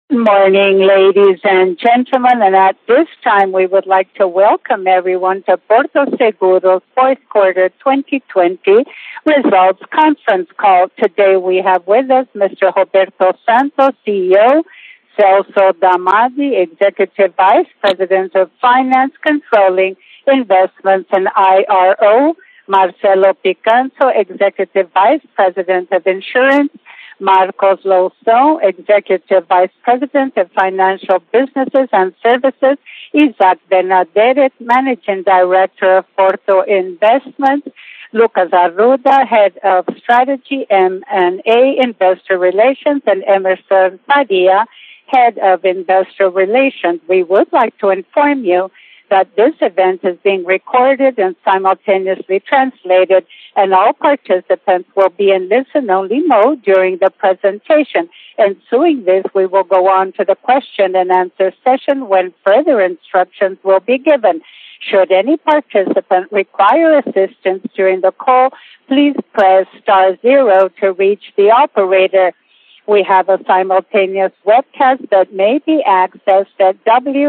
Good morning, ladies and gentlemen, and at this time we would like to welcome everyone to Porto Seguro's fourth quarter 2020 results conference call. Today we have with us Mr. Roberto Santos, CEO, Celso Damadi, Executive Vice President of Finance, Controlling, Investments and IRO, Marcelo Picanso, Executive Vice President of Insurance, Marcos Loução, Executive Vice President of Financial Businesses and Services, Isaac Benadetti, Managing Director of Porto Investments, Lucas Arruda, Head of Strategy, M&A, Investor Relations, and Emerson Faria, Head of Investor Relations. We would like to inform you that this event is being recorded and simultaneously translated, and all participants will be in listen-only mode during the presentation. Ensuing this, we will go on to the question and answer session when further instructions will be given. Should any participant require assistance during the call, please press *0 to reach the operator. We have a simultaneous webcast that may be accessed at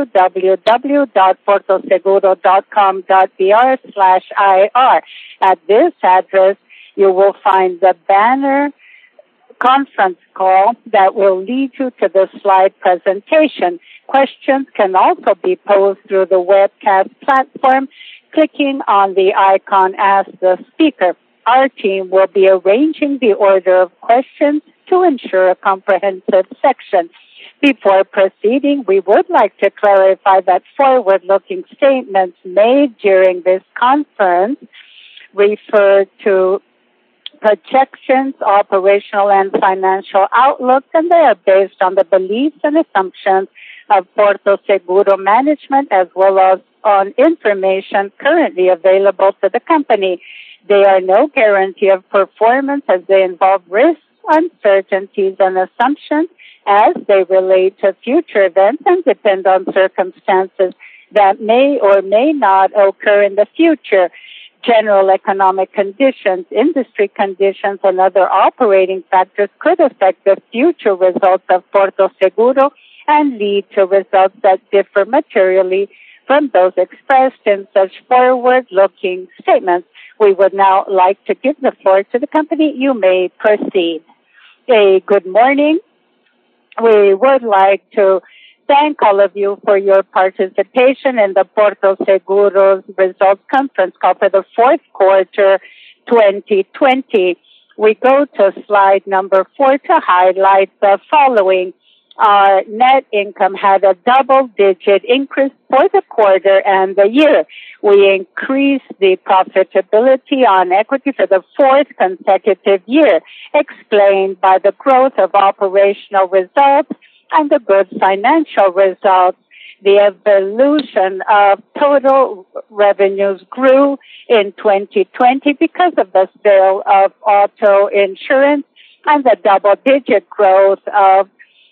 www.portoseguro.com.br/ir. At this address, you will find the banner conference call that will lead you to the slide presentation. Questions can also be posed through the webcast platform, clicking on the icon Ask the Speaker. Our team will be arranging the order of questions to ensure a comprehensive section. Before proceeding, we would like to clarify that forward-looking statements made during this conference refer to projections, operational and financial outlooks, and they are based on the beliefs and assumptions of Porto Seguro management as well as on information currently available to the company. They are no guarantee of performance as they involve risks, uncertainties, and assumptions as they relate to future events and depend on circumstances that may or may not occur in the future. General economic conditions, industry conditions, and other operating factors could affect the future results of Porto Seguro and lead to results that differ materially from those expressed in such forward-looking statements. We would now like to give the floor to the company. You may proceed. Good morning. We would like to thank all of you for your participation in the Porto Seguro's results conference call for the fourth quarter 2020. We go to slide number 4 to highlight the following. Our net income had a double-digit increase for the quarter and the year. We increased the profitability on equity for the fourth consecutive year, explained by the growth of operational results and the good financial results. The evolution of total revenues grew in 2020 because of the sale of auto insurance and the double-digit growth of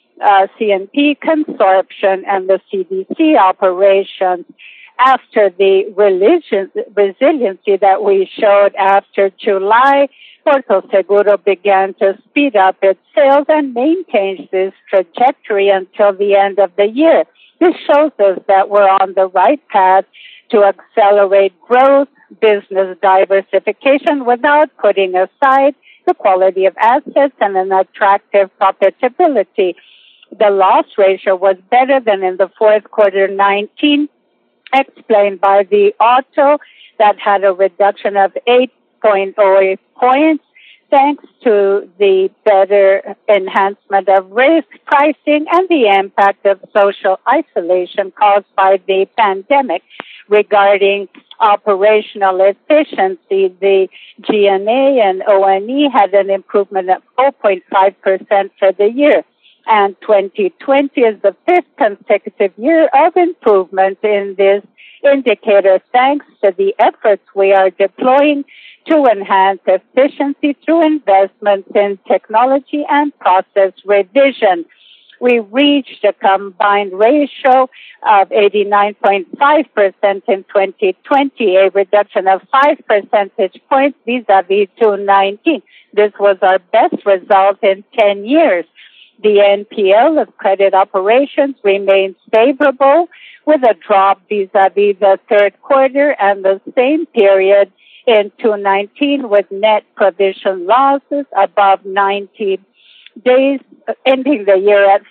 CNP consortium and the CDC operations. After the resiliency that we showed after July, Porto Seguro began to speed up its sales and maintains this trajectory until the end of the year. This shows us that we're on the right path to accelerate growth, business diversification without putting aside the quality of assets and an attractive profitability. The loss ratio was better than in the fourth quarter 19, explained by the auto that had a reduction of 8.08 points thanks to the better enhancement of risk pricing and the impact of social isolation caused by the pandemic. Regarding operational efficiency, the GNA and ONE had an improvement of 0.5% for the year. And 2020 is the fifth consecutive year of improvement in this indicator, thanks to the efforts we are deploying to enhance efficiency through investments in technology and process revision. We reached a combined ratio of 89.5% in 2020, a reduction of 5 percentage points vis-a-vis 2019. This was our best result in 10 years. The NPL of credit operations remains favorable, with a drop vis-à-vis the third quarter and the same period in 2019, with net provision losses above 90 days, ending the year at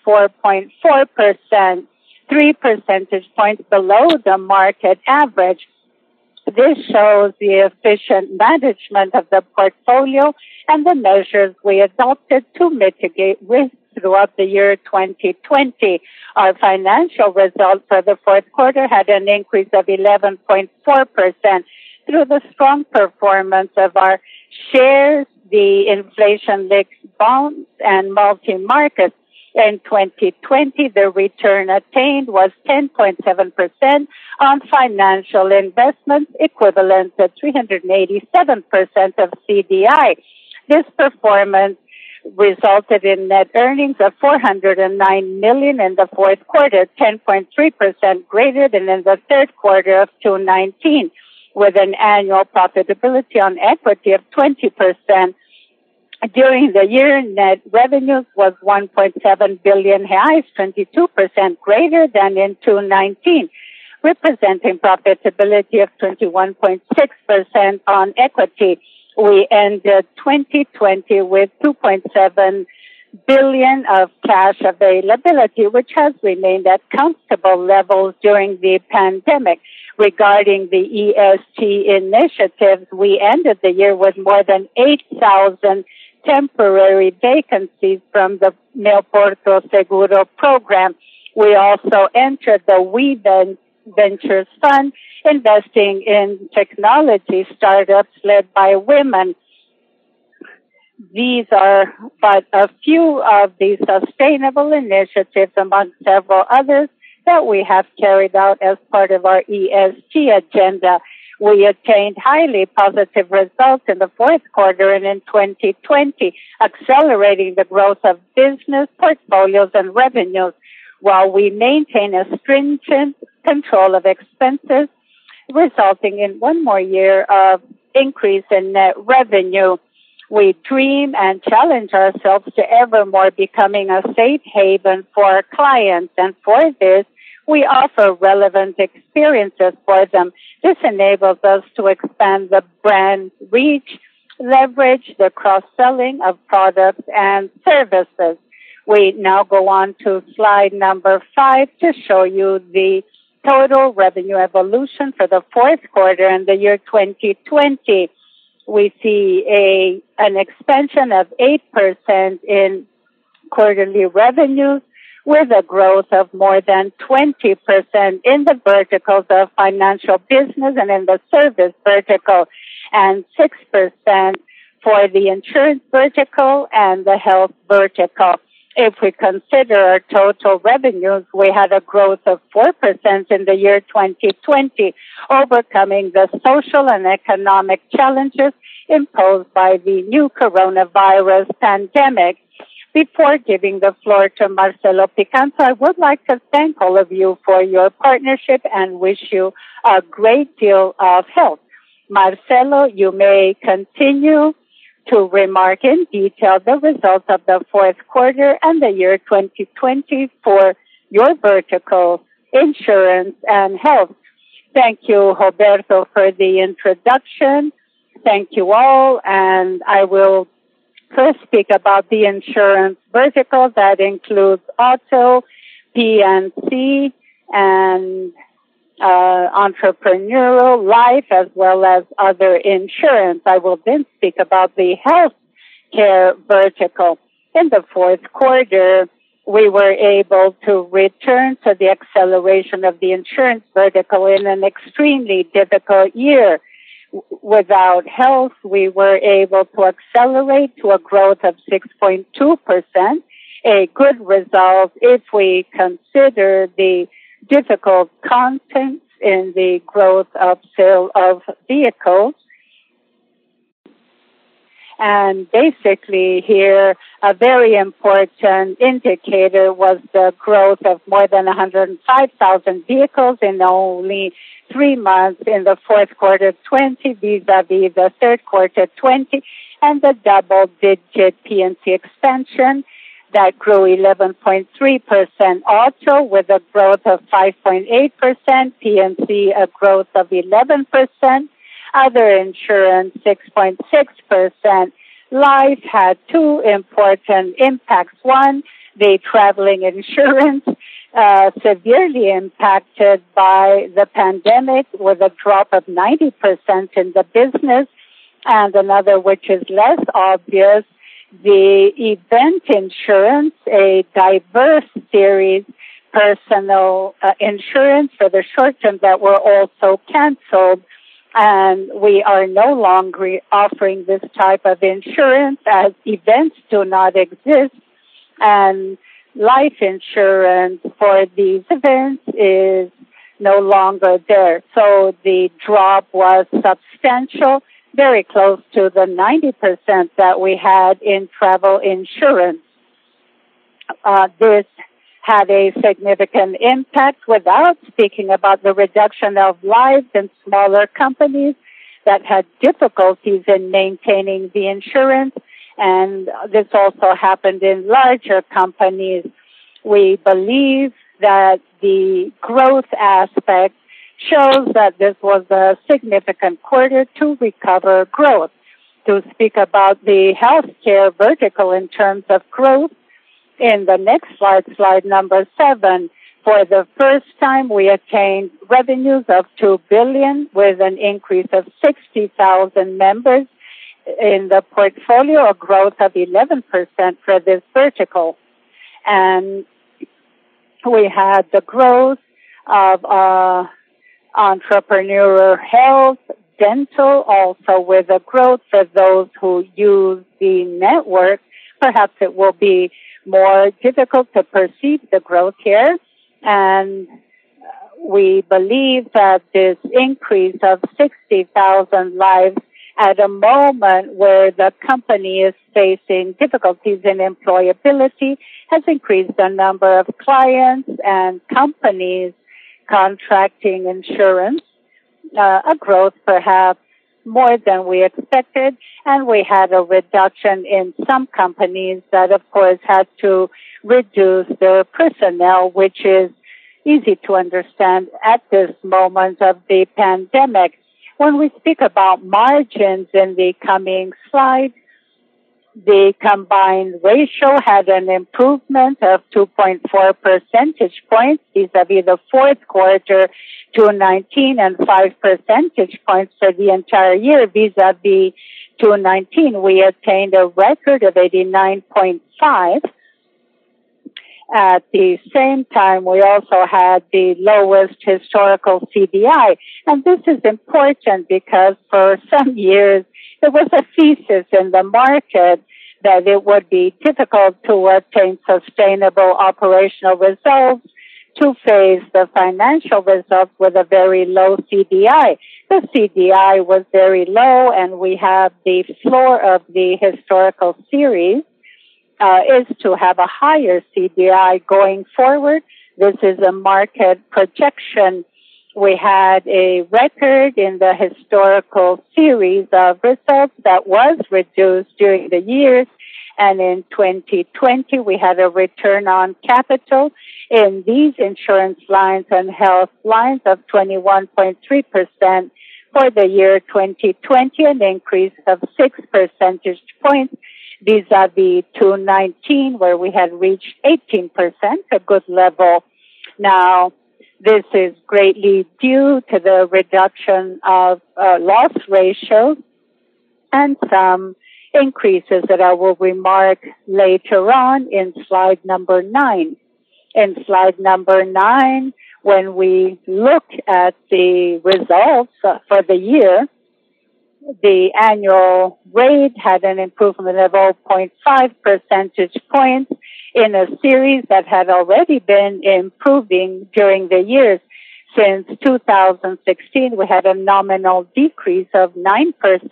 4.4%, 3 percentage points below the market average. This shows the efficient management of the portfolio and the measures we adopted to mitigate risks throughout the year 2020. Our financial result for the fourth quarter had an increase of 11.4% through the strong performance of our shares, the inflation-linked bonds, and multi-markets. In 2020, the return attained was 10.7% on financial investments, equivalent to 387% of CDI. This performance resulted in net earnings of 409 million in the fourth quarter, 10.3% greater than in the third quarter of 2019, with an annual profitability on equity of 20%. During the year, net revenues was 1.7 billion reais, 22% greater than in 2019, representing profitability of 21.6% on equity. We ended 2020 with 2.7 billion of cash availability, which has remained at comfortable levels during the pandemic. Regarding the ESG initiatives, we ended the year with more than 8,000 temporary vacancies from the Meu Porto Seguro program. We also entered the We Ventures Fund, investing in technology startups led by women. These are but a few of the sustainable initiatives among several others that we have carried out as part of our ESG agenda. We attained highly positive results in the fourth quarter and in 2020, accelerating the growth of business portfolios and revenues, while we maintain a stringent control of expenses, resulting in one more year of increase in net revenue. We dream and challenge ourselves to ever more becoming a safe haven for our clients, and for this, we offer relevant experiences for them. This enables us to expand the brand reach, leverage the cross-selling of products and services. We now go on to slide number 5 to show you the total revenue evolution for the fourth quarter and the year 2020. We see an expansion of 8% in quarterly revenues, with a growth of more than 20% in the verticals of financial business and in the service vertical, and 6% for the insurance vertical and the health vertical. If we consider our total revenues, we had a growth of 4% in the year 2020, overcoming the social and economic challenges imposed by the new coronavirus pandemic. Before giving the floor to Marcelo Picanto, I would like to thank all of you for your partnership and wish you a great deal of health. Marcelo, you may continue to remark in detail the results of the fourth quarter and the year 2020 for your vertical, insurance and health. Thank you, Roberto, for the introduction. Thank you all, and I will first speak about the insurance vertical that includes auto, P&C, and entrepreneurial, life, as well as other insurance. I will then speak about the health care vertical. In the fourth quarter, we were able to return to the acceleration of the insurance vertical in an extremely difficult year. Without health, we were able to accelerate to a growth of 6.2%, a good result if we consider the difficult contents in the growth of sale of vehicles. And basically here, a very important indicator was the growth of more than 105,000 vehicles in only 3 months in the fourth quarter 20 vis-a-vis the third quarter 20, and the double-digit P&C expansion that grew 11.3%. Auto with a growth of 5.8%. P&C a growth of 11%. Other insurance 6.6%. Life had two important impacts. One, the traveling insurance severely impacted by the pandemic with a drop of 90% in the business. And another, which is less obvious, the event insurance, a diverse series, personal insurance for the short term that were also canceled. And we are no longer offering this type of insurance as events do not exist. And life insurance for these events is no longer there. So the drop was substantial, very close to the 90% that we had in travel insurance. This had a significant impact, without speaking about the reduction of lives in smaller companies that had difficulties in maintaining the insurance. And this also happened in larger companies. We believe that the growth aspect shows that this was a significant quarter to recover growth. To speak about the healthcare vertical in terms of growth, in the next slide, slide number 7, for the first time we attained revenues of 2 billion with an increase of 60,000 members in the portfolio, a growth of 11% for this vertical. And we had the growth of entrepreneurial health, dental, also with a growth for those who use the network. Perhaps it will be more difficult to perceive the growth here. And we believe that this increase of 60,000 lives at a moment where the company is facing difficulties in employability has increased the number of clients and companies contracting insurance, a growth perhaps more than we expected. And we had a reduction in some companies that, of course, had to reduce their personnel, which is easy to understand at this moment of the pandemic. When we speak about margins in the coming slide, the combined ratio had an improvement of 2.4 percentage points vis-a-vis the fourth quarter 2019 and 5 percentage points for the entire year vis-a-vis 2019. We attained a record of 89.5. At the same time, we also had the lowest historical CDI. And this is important because for some years, there was a thesis in the market that it would be difficult to attain sustainable operational results to face the financial results with a very low CDI. The CDI was very low, and we have the floor of the historical series is to have a higher CDI going forward. This is a market projection. We had a record in the historical series of results that was reduced during the years. And in 2020, we had a return on capital in these insurance lines and health lines of 21.3% for the year 2020, an increase of 6 percentage points vis-a-vis 2019, where we had reached 18%, a good level. Now, this is greatly due to the reduction of loss ratios and some increases that I will remark later on in slide number 9. In slide number 9, when we look at the results for the year, the annual rate had an improvement of 0.5 percentage points in a series that had already been improving during the years. Since 2016, we had a nominal decrease of 9%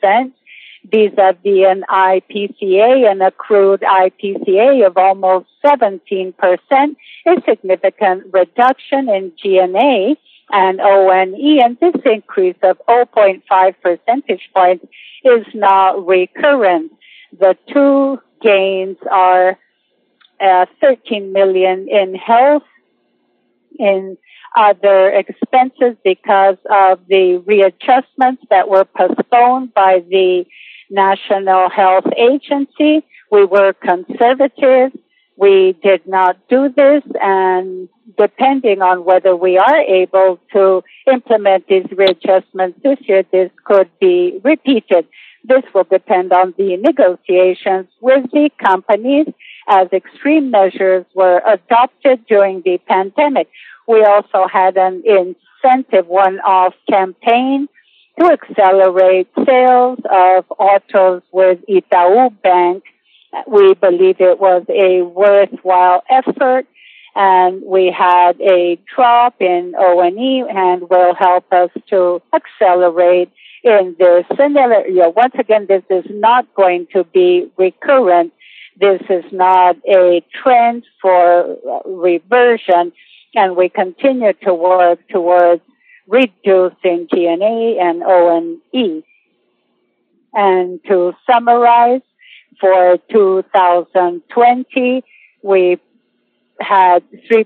vis-a-vis an IPCA, an accrued IPCA of almost 17%, a significant reduction in GNA and ONE, and this increase of 0.5 percentage points is not recurrent. The two gains are 13 million in health, in other expenses because of the readjustments that were postponed by the National Health Agency. We were conservative. We did not do this, and depending on whether we are able to implement these readjustments this year, this could be repeated. This will depend on the negotiations with the companies as extreme measures were adopted during the pandemic. We also had an incentive one-off campaign to accelerate sales of autos with Itaú Bank. We believe it was a worthwhile effort, and we had a drop in O&E and will help us to accelerate in this scenario. Once again, this is not going to be recurrent. This is not a trend for reversion, and we continue to work towards reducing G&A and O&E. And to summarize, for 2020, we had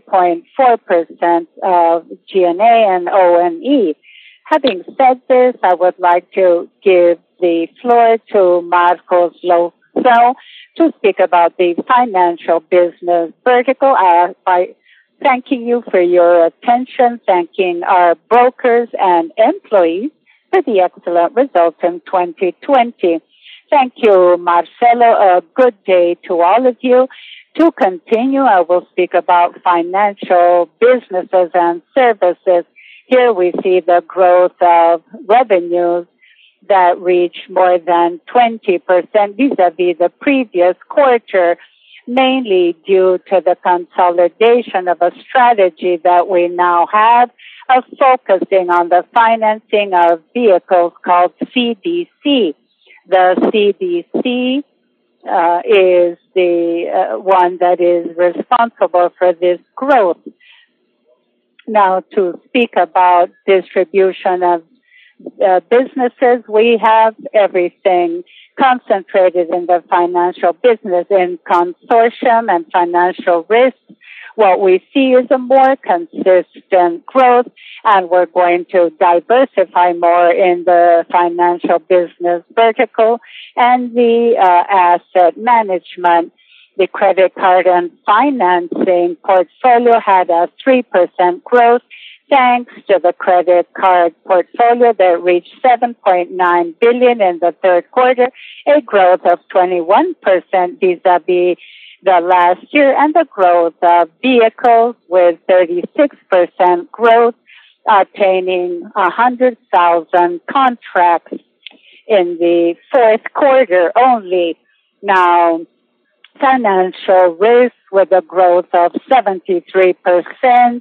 3.4% of G&A and O&E. Having said this, I would like to give the floor to Marcos Loução to speak about the financial business vertical by thanking you for your attention, thanking our brokers and employees for the excellent results in 2020. Thank you, Marcelo. A good day to all of you. To continue, I will speak about financial businesses and services. Here we see the growth of revenues that reach more than 20% vis-a-vis the previous quarter, mainly due to the consolidation of a strategy that we now have of focusing on the financing of vehicles called CDC. The CDC is the one that is responsible for this growth. Now, to speak about distribution of businesses, we have everything concentrated in the financial business, in consortium and financial risk. What we see is a more consistent growth, and we're going to diversify more in the financial business vertical and the asset management. The credit card and financing portfolio had a 3% growth thanks to the credit card portfolio that reached 7.9 billion in the third quarter, a growth of 21% vis-a-vis the last year, and the growth of vehicles with 36% growth, attaining 100,000 contracts in the fourth quarter only. Now, financial risk with a growth of 73%,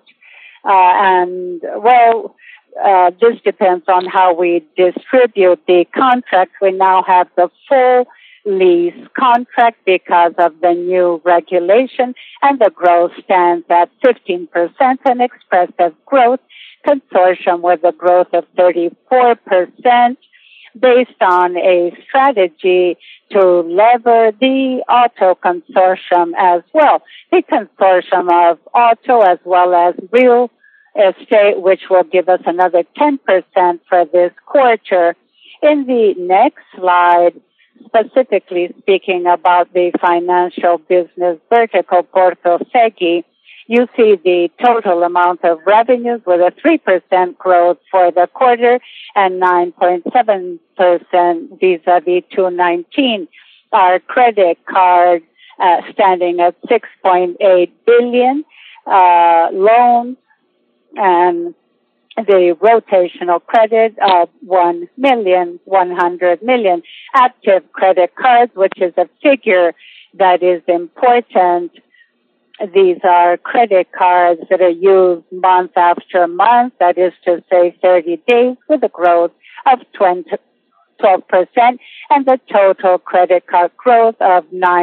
this depends on how we distribute the contract. We now have the full lease contract because of the new regulation, and the growth stands at 15%, an expressive growth. Consortium with a growth of 34% based on a strategy to lever the auto consortium as well. The consortium of auto as well as real estate, which will give us another 10% for this quarter. In the next slide, specifically speaking about the financial business vertical, Porto Segre, you see the total amount of revenues with a 3% growth for the quarter and 9.7% vis-a-vis 2019. Our credit card standing at 6.8 billion loans, and the rotational credit of 1.1 million. Active credit cards, which is a figure that is important. These are credit cards that are used month after month, that is to say 30 days, with a growth of 12%, and the total credit card growth of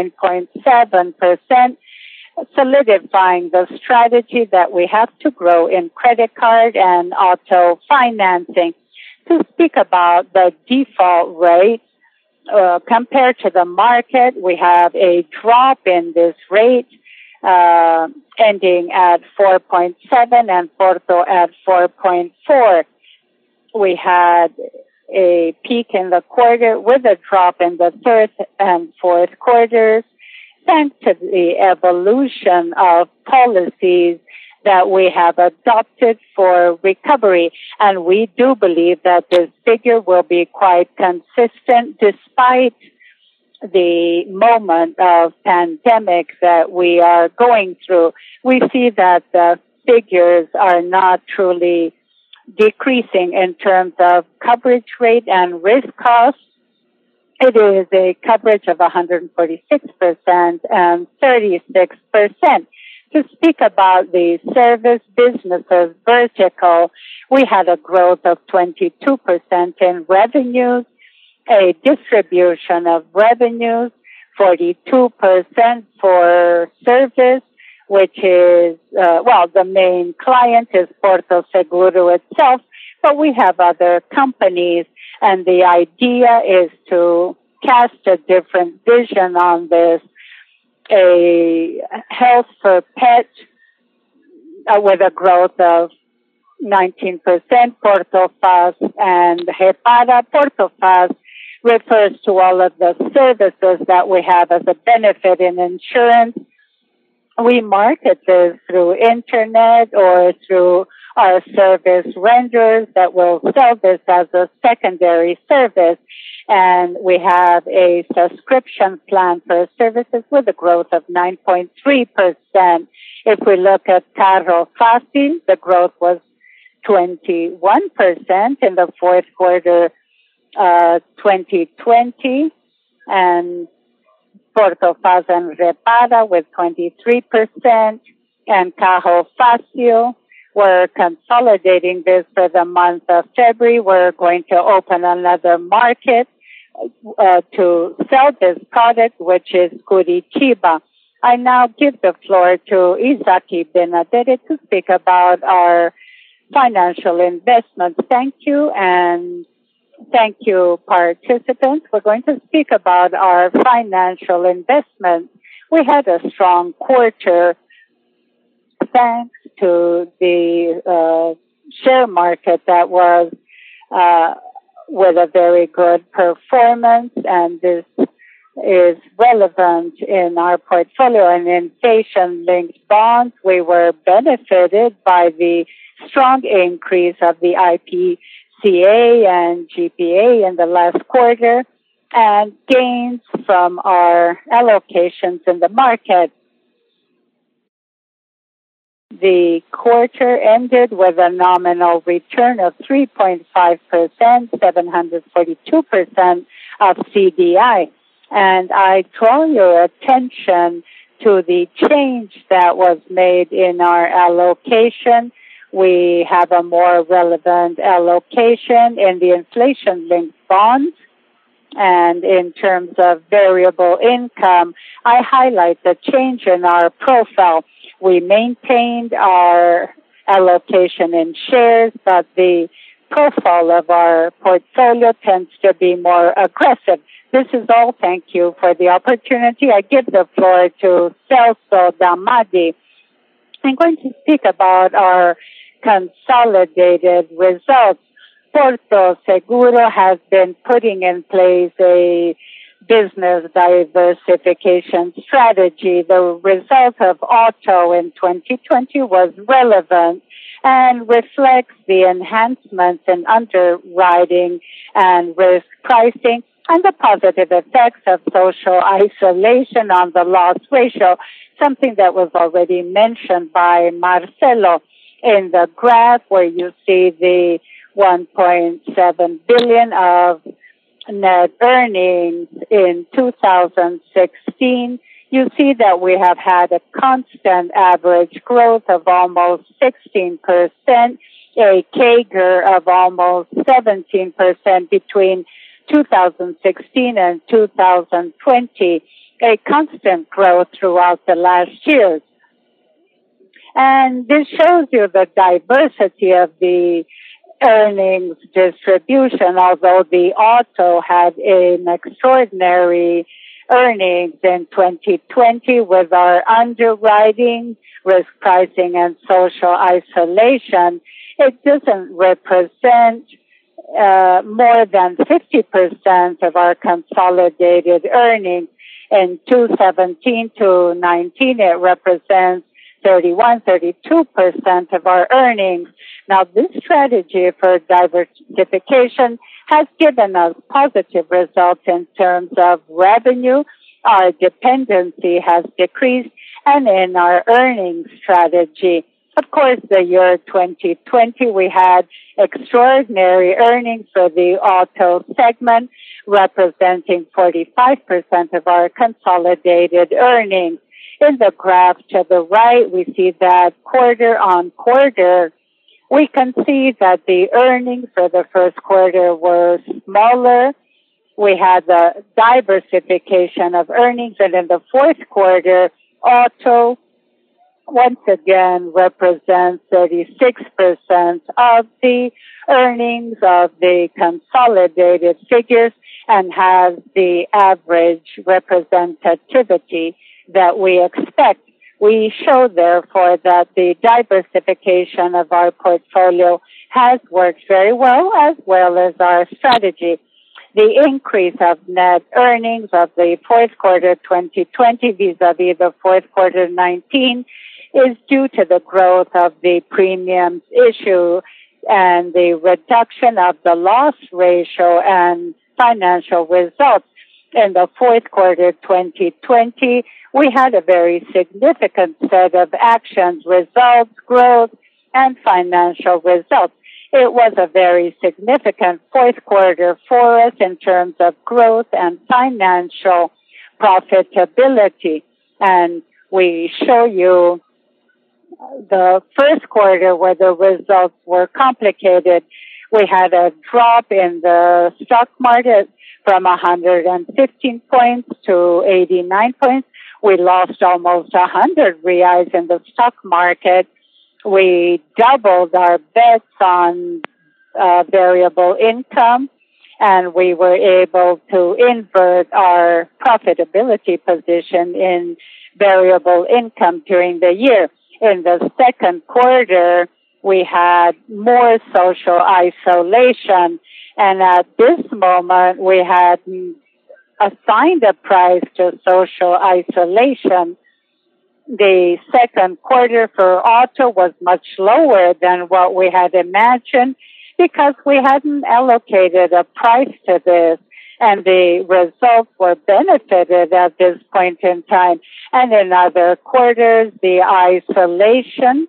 9.7%, solidifying the strategy that we have to grow in credit card and auto financing. To speak about the default rate, compared to the market, we have a drop in this rate. ending at 4.7 and Porto at 4.4. We had a peak in the quarter with a drop in the third and fourth quarters, thanks to the evolution of policies that we have adopted for recovery. And we do believe that this figure will be quite consistent despite the moment of pandemic that we are going through. We see that the figures are not truly decreasing in terms of coverage rate and risk costs. It is a coverage of 146% and 36%. To speak about the service businesses vertical, we had a growth of 22% in revenues, a distribution of revenues, 42% for service, which is, the main client is Porto Seguro itself, but we have other companies, and the idea is to cast a different vision on this. A health for pet with a growth of 19%, Portofaz and Repara. Portofaz refers to all of the services that we have as a benefit in insurance. We market this through internet or through our service renderers that will sell this as a secondary service. And we have a subscription plan for services with a growth of 9.3%. If we look at Carro Fácil, the growth was 21% in the fourth quarter 2020, and Portofaz and Repara with 23%, and Carro Fácil. We're consolidating this for the month of February. We're going to open another market to sell this product, which is Curitiba. I now give the floor to Izaki Benaderet to speak about our financial investments. Thank you, and thank you, participants. We're going to speak about our financial investments. We had a strong quarter thanks to the share market that was with a very good performance, and this is relevant in our portfolio. And inflation-linked bonds, we were benefited by the strong increase of the IPCA and GPA in the last quarter, and gains from our allocations in the market. The quarter ended with a nominal return of 3.5%, 742% of CDI. And I draw your attention to the change that was made in our allocation. We have a more relevant allocation in the inflation-linked bonds. And in terms of variable income, I highlight the change in our profile. We maintained our allocation in shares, but the profile of our portfolio tends to be more aggressive. This is all. Thank you for the opportunity. I give the floor to Celso Damadi. I'm going to speak about our consolidated results. Porto Seguro has been putting in place a business diversification strategy. The result of auto in 2020 was relevant and reflects the enhancements in underwriting and risk pricing and the positive effects of social isolation on the loss ratio, something that was already mentioned by Marcelo. In the graph where you see the 1.7 billion of net earnings in 2016, you see that we have had a constant average growth of almost 16%, a CAGR of almost 17% between 2016 and 2020, a constant growth throughout the last years. And this shows you the diversity of the earnings distribution. Although the auto had an extraordinary earnings in 2020 with our underwriting, risk pricing, and social isolation. It doesn't represent more than 50% of our consolidated earnings. In 2017 to 19, it represents 32% of our earnings. Now, this strategy for diversification has given us positive results in terms of revenue. Our dependency has decreased, and in our earnings strategy. Of course, the year 2020, we had extraordinary earnings for the auto segment, representing 45% of our consolidated earnings. In the graph to the right, we see that quarter on quarter, we can see that the earnings for the first quarter were smaller. We had the diversification of earnings, and in the fourth quarter, auto once again represents 36% of the earnings of the consolidated figures and has the average representativity that we expect. We show, therefore, that the diversification of our portfolio has worked very well as our strategy. The increase of net earnings of the fourth quarter 2020 vis-a-vis the fourth quarter 19 is due to the growth of the premiums issue and the reduction of the loss ratio and financial results. In the fourth quarter 2020, we had a very significant set of actions, results, growth, and financial results. It was a very significant fourth quarter for us in terms of growth and financial profitability. And we show you the first quarter where the results were complicated. We had a drop in the stock market from 115 points to 89 points. We lost almost 100 reais in the stock market. We doubled our bets on variable income, and we were able to invert our profitability position in variable income during the year. In the second quarter, we had more social isolation, and at this moment, we had assigned a price to social isolation. The second quarter for auto was much lower than what we had imagined because we hadn't allocated a price to this, and the results were benefited at this point in time. And in other quarters, the isolation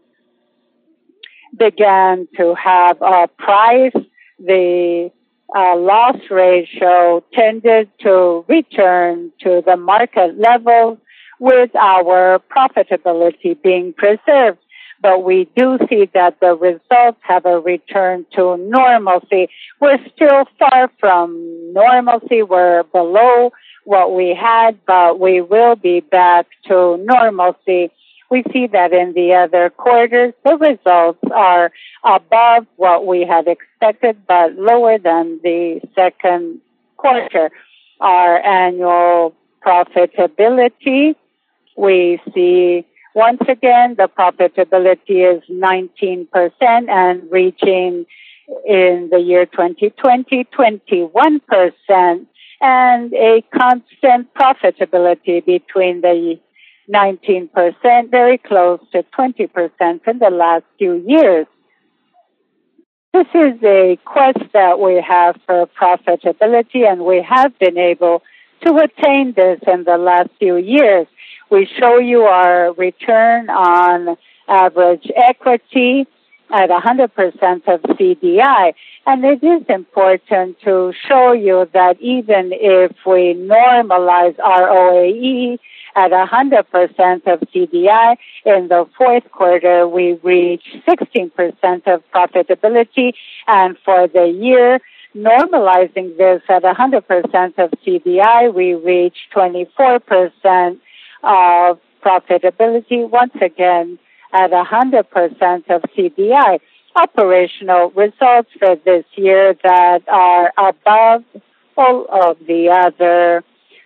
began to have a price. The loss ratio tended to return to the market level with our profitability being preserved. But we do see that the results have a return to normalcy. We're still far from normalcy. We're below what we had, but we will be back to normalcy. We see that in the other quarters, the results are above what we had expected, but lower than the second quarter. Our annual profitability, we see once again the profitability is 19% and reaching in the year 2020, 21%, and a constant profitability between the 19%, very close to 20% in the last few years. This is a quest that we have for profitability, and we have been able to attain this in the last few years. We show you our return on average equity at 100% of CDI. And it is important to show you that even if we normalize ROAE at 100% of CDI, in the fourth quarter we reached 16% of profitability, and for the year, normalizing this at 100% of CDI, we reached 24% of profitability, once again at 100% of CDI. Operational results for this year that are above all of the other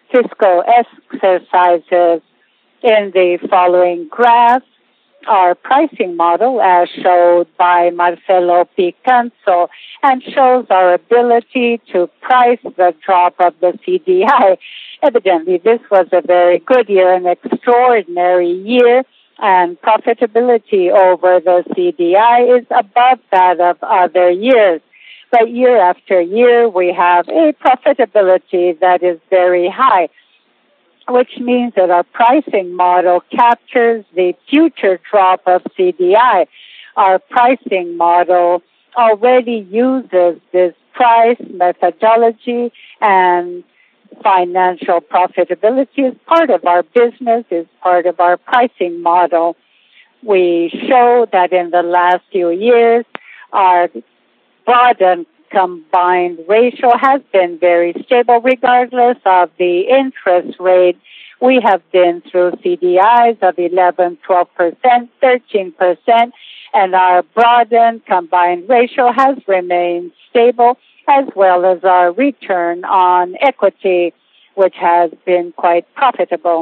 fiscal exercises. In the following graph, our pricing model as showed by Marcelo Picanso and shows our ability to price the drop of the CDI. Evidently, this was a very good year, an extraordinary year, and profitability over the CDI is above that of other years. But year after year, we have a profitability that is very high, which means that our pricing model captures the future drop of CDI. Our pricing model already uses this price methodology, and financial profitability is part of our business, is part of our pricing model. We show that in the last few years, our broad and combined ratio has been very stable regardless of the interest rate. We have been through CDIs of 11, 12%, 13%, and our broad and combined ratio has remained stable, as well as our return on equity, which has been quite profitable.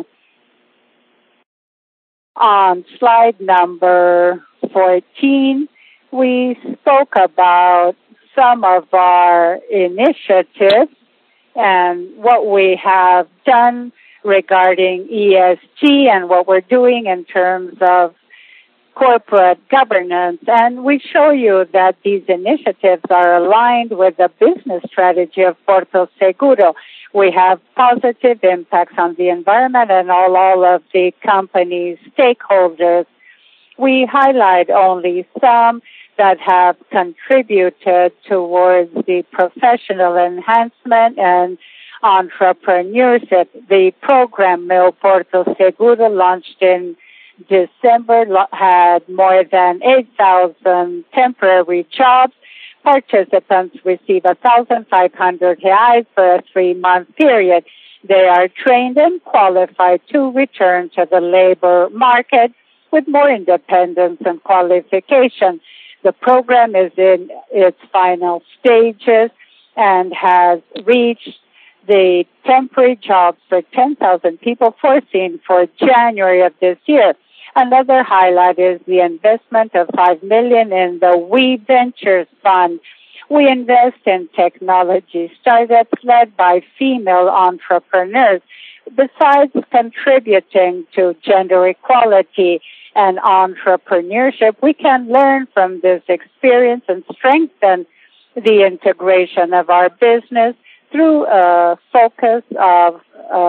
On slide number 14, we spoke about some of our initiatives and what we have done regarding ESG and what we're doing in terms of corporate governance. And we show you that these initiatives are aligned with the business strategy of Porto Seguro. We have positive impacts on the environment and all of the company's stakeholders. We highlight only some that have contributed towards the professional enhancement and entrepreneurship. The program Meu Porto Seguro, launched in December, had more than 8,000 temporary jobs. Participants receive 1,500 reais for a 3-month period. They are trained and qualified to return to the labor market with more independence and qualification. The program is in its final stages and has reached the temporary jobs for 10,000 people foreseen for January of this year. Another highlight is the investment of 5 million in the We Ventures Fund. We invest in technology startups led by female entrepreneurs. Besides contributing to gender equality and entrepreneurship, we can learn from this experience and strengthen the integration of our business through a focus of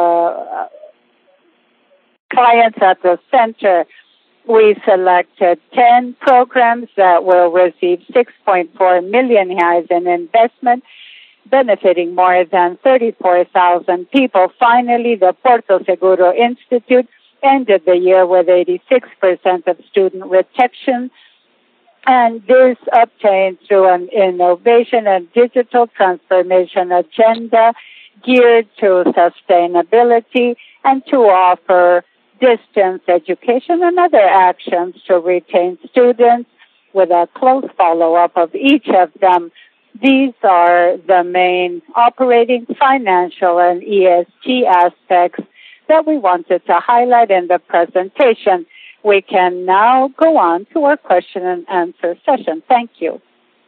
clients at the center. We selected 10 programs that will receive 6.4 million reais in investment, benefiting more than 34,000 people. Finally, the Porto Seguro Institute ended the year with 86% of student retention, and this obtained through an innovation and digital transformation agenda geared to sustainability and to offer distance education and other actions to retain students with a close follow-up of each of them. These are the main operating, financial, and ESG aspects that we wanted to highlight in the presentation. We can now go on to our question and answer session. Thank you.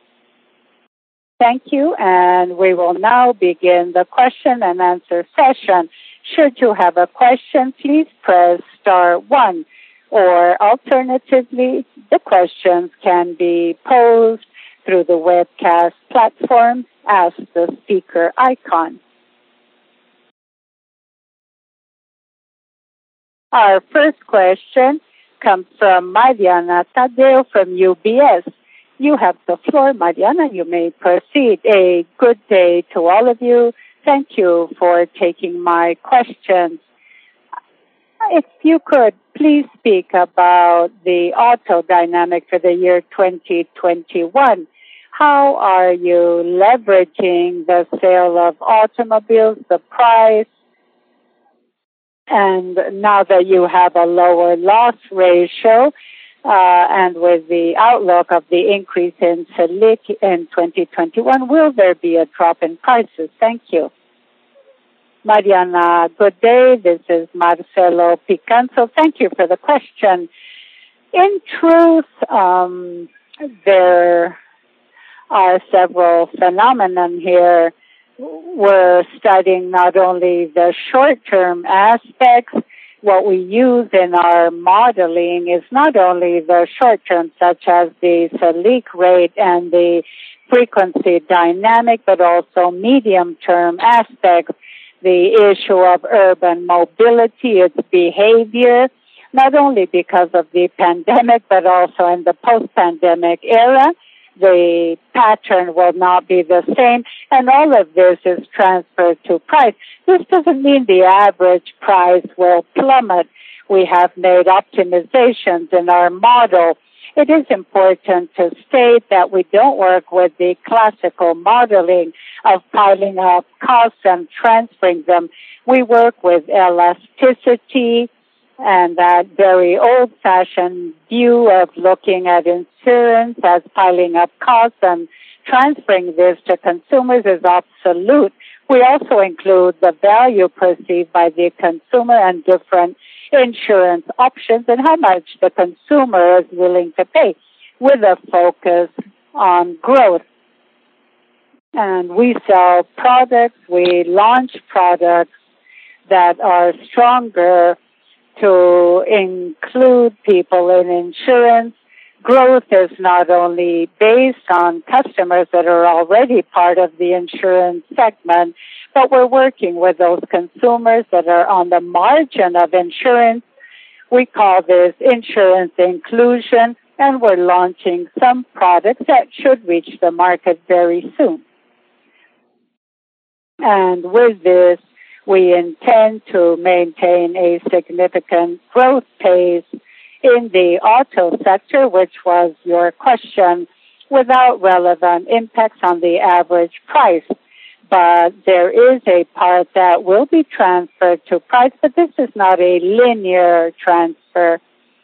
Thank you, and we will now begin the question and answer session. Should you have a question, please press *1, or alternatively, the questions can be posed through the webcast platform as the speaker icon. Our first question comes from Mariana Tadeo from UBS. You have the floor, Mariana. You may proceed. A good day to all of you. Thank you for taking my questions. If you could please speak about the auto dynamic for the year 2021. How are you leveraging the sale of automobiles, the price, and now that you have a lower loss ratio, and with the outlook of the increase in Selic in 2021, will there be a drop in prices? Thank you. Mariana, good day. This is Marcelo Picanso. Thank you for the question. In truth, there are several phenomena here. We're studying not only the short-term aspects. What we use in our modeling is not only the short-term, such as the Selic rate and the frequency dynamic, but also medium-term aspects, the issue of urban mobility, its behavior, not only because of the pandemic, but also in the post-pandemic era. The pattern will not be the same, and all of this is transferred to price. This doesn't mean the average price will plummet. We have made optimizations in our model. It is important to state that we don't work with the classical modeling of piling up costs and transferring them. We work with elasticity and that very old-fashioned view of looking at insurance as piling up costs and transferring this to consumers is obsolete. We also include the value perceived by the consumer and different insurance options and how much the consumer is willing to pay with a focus on growth. And we sell products, we launch products that are stronger to include people in insurance. Growth is not only based on customers that are already part of the insurance segment, but we're working with those consumers that are on the margin of insurance. We call this insurance inclusion, and we're launching some products that should reach the market very soon. And with this, we intend to maintain a significant growth pace in the auto sector, which was your question, without relevant impacts on the average price. But there is a part that will be transferred to price, but this is not a linear transfer,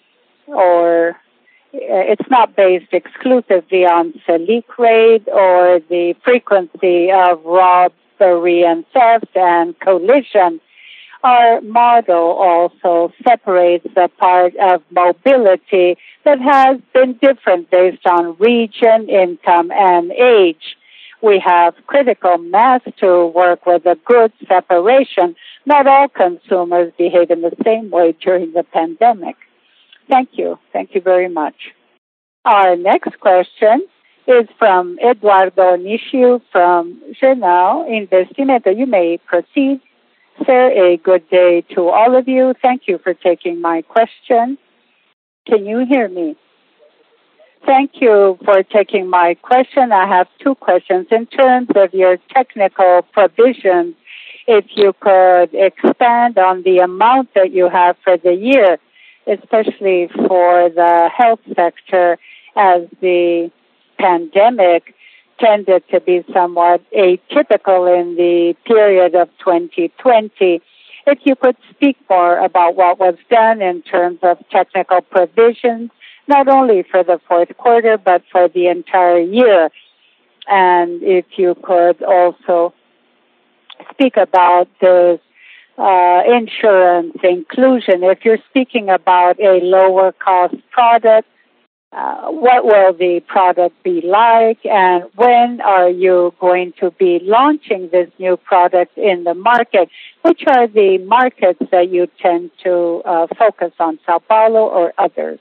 or it's not based exclusively on Selic rate or the frequency of robbery and theft and collision. Our model also separates the part of mobility that has been different based on region, income, and age. We have critical mass to work with a good separation. Not all consumers behave in the same way during the pandemic. Thank you. Thank you very much. Our next question is from Eduardo Nishio from Jornal Investimento. You may proceed, sir. A good day to all of you. Thank you for taking my question. Can you hear me? Thank you for taking my question. I have two questions. In terms of your technical provisions, if you could expand on the amount that you have for the year, especially for the health sector, as the pandemic tended to be somewhat atypical in the period of 2020. If you could speak more about what was done in terms of technical provisions, not only for the fourth quarter, but for the entire year. And if you could also speak about the insurance inclusion. If you're speaking about a lower cost product, what will the product be like, and when are you going to be launching this new product in the market? Which are the markets that you tend to focus on, Sao Paulo or others?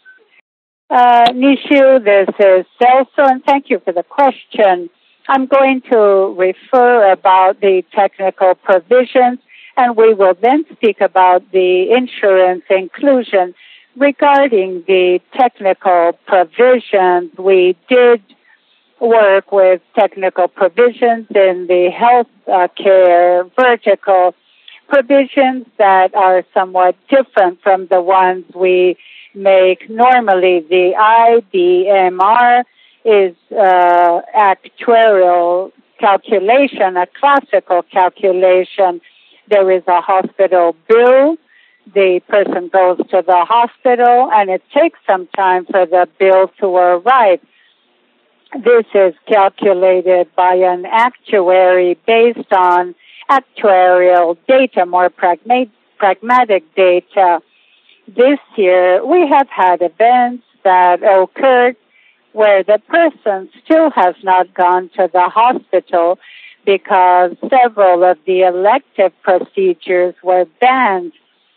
Nishio, this is Celso, and thank you for the question. I'm going to refer about the technical provisions, and we will then speak about the insurance inclusion. Regarding the technical provisions, we did work with technical provisions in the health care vertical, provisions that are somewhat different from the ones we make normally. The IBMR is actuarial calculation, a classical calculation. There is a hospital bill. The person goes to the hospital, and it takes some time for the bill to arrive. This is calculated by an actuary based on actuarial data, more pragmatic data. This year, we have had events that occurred where the person still has not gone to the hospital because several of the elective procedures were banned.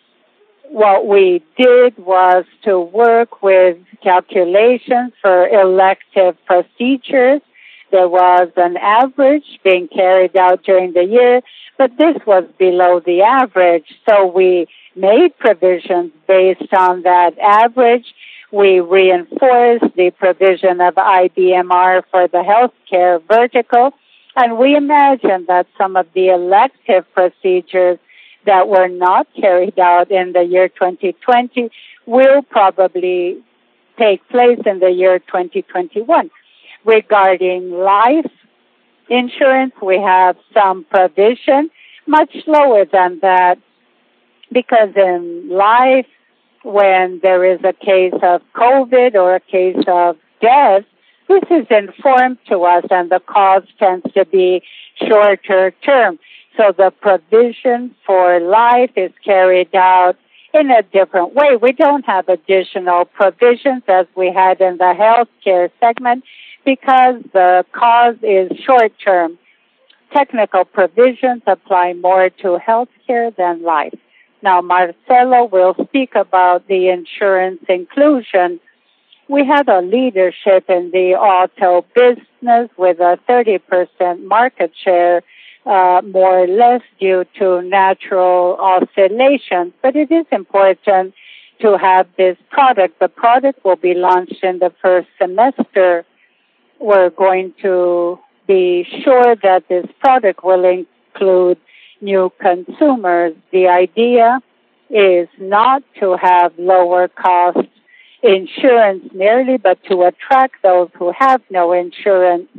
What we did was to work with calculations for elective procedures. There was an average being carried out during the year, but this was below the average. So we made provisions based on that average. We reinforced the provision of IBMR for the healthcare vertical, and we imagine that some of the elective procedures that were not carried out in the year 2020 will probably take place in the year 2021. Regarding life insurance, we have some provision, much lower than that, because in life, when there is a case of COVID or a case of death, this is informed to us and the cost tends to be shorter term. So the provision for life is carried out in a different way. We don't have additional provisions as we had in the healthcare segment because the cause is short term. Technical provisions apply more to healthcare than life. Now, Marcelo will speak about the insurance inclusion. We have a leadership in the auto business with a 30% market share, more or less due to natural oscillations. But it is important to have this product. The product will be launched in the first semester. We're going to be sure that this product will include new consumers. The idea is not to have lower cost insurance merely, but to attract those who have no insurance.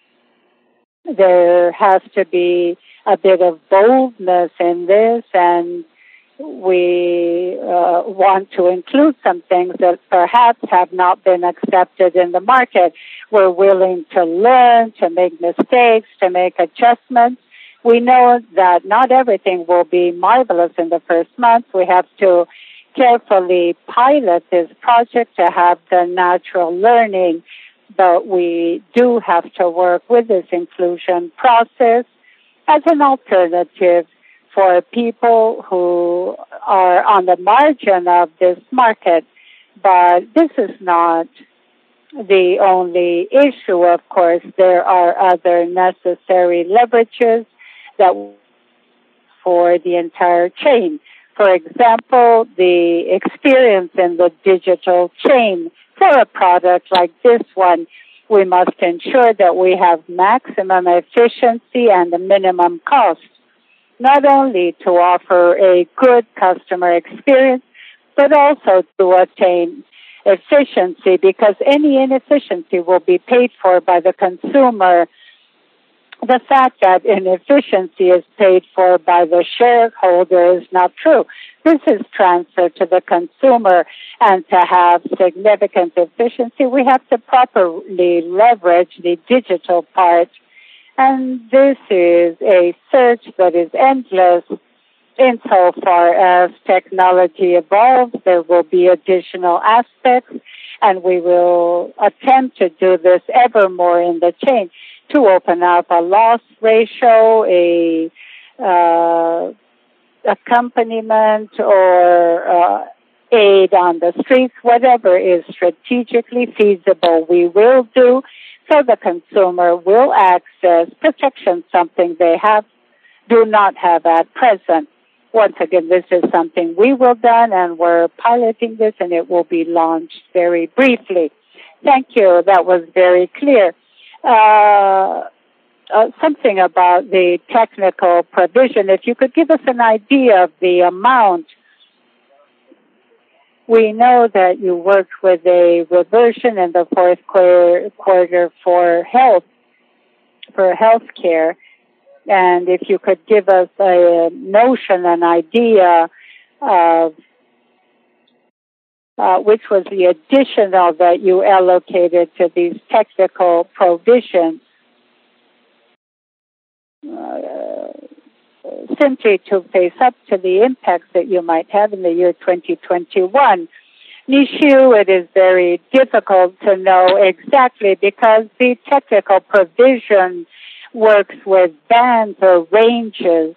There has to be a bit of boldness in this, and we want to include some things that perhaps have not been accepted in the market. We're willing to learn, to make mistakes, to make adjustments. We know that not everything will be marvelous in the first month. We have to carefully pilot this project to have the natural learning, but we do have to work with this inclusion process as an alternative for people who are on the margin of this market. But this is not the only issue, of course. There are other necessary leverages that for the entire chain. For example, the experience in the digital chain. For a product like this one, we must ensure that we have maximum efficiency and a minimum cost, not only to offer a good customer experience, but also to attain efficiency, because any inefficiency will be paid for by the consumer. The fact that inefficiency is paid for by the shareholder is not true. This is transferred to the consumer, and to have significant efficiency, we have to properly leverage the digital part. And this is a search that is endless. Insofar as technology evolves, there will be additional aspects, and we will attempt to do this ever more in the chain, to open up a loss ratio, a accompaniment or aid on the streets, whatever is strategically feasible, we will do, so the consumer will access protection, something they do not have at present. Once again, this is something we will do, and we're piloting this, and it will be launched very briefly. Thank you. That was very clear. Something about the technical provision. If you could give us an idea of the amount. We know that you worked with a reversion in the fourth quarter for healthcare. And if you could give us a notion, an idea of which was the additional that you allocated to these technical provisions. simply to face up to the impacts that you might have in the year 2021. Nishio, it is very difficult to know exactly because the technical provision works with bands or ranges